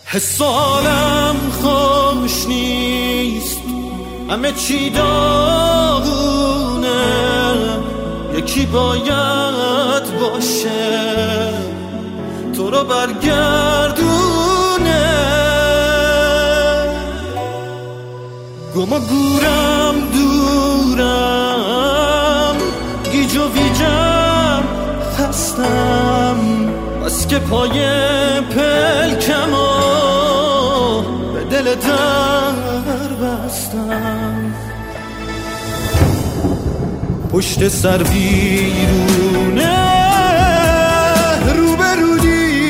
حس حالم خوش نیست، همه چی داغونه، یکی باید باشه تو رو برگردونه. گم و گورم دورم، گیج و ویجم خستم، بس که پای پلکم و به دل در بستم. پشت سر بیرونه، روبرو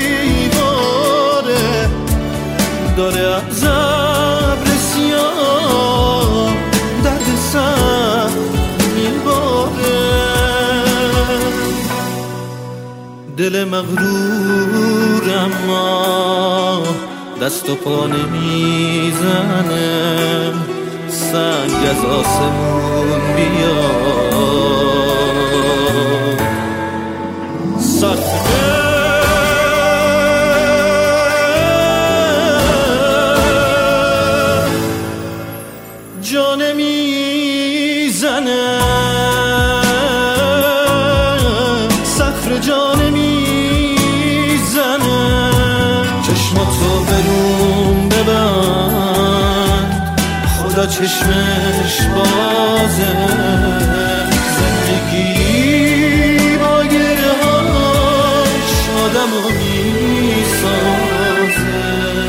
دیواره، داره از ابر سیاه درد سر میباره. دل مغرور اما دست و پا نمیزنه، سنگ از آسمون بیاد سخته. جا نمیزنه، صخره جا نمیزنه. چشماتو برون ببند، خدا چشمش بازه. زندگی با گرهاش آدمو میسازه.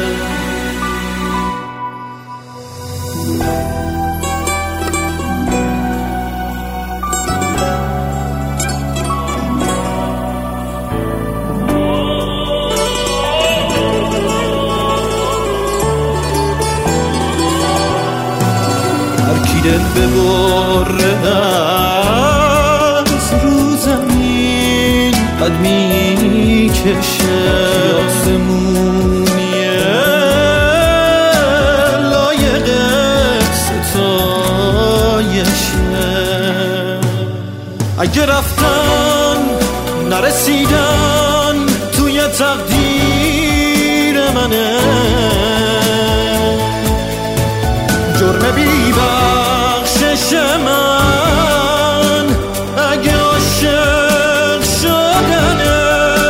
دل ببره از رو زمین، قد میکشه آسمونیه لایق ستایشه. اگه رفتن نرسیدن توی تقدیر منه، جرم بی‌بخشش من اگه عاشق شدنه.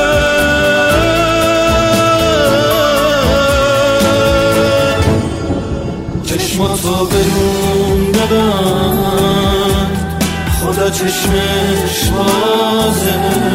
چشماتو برون ببند، خدا چشمش بازه.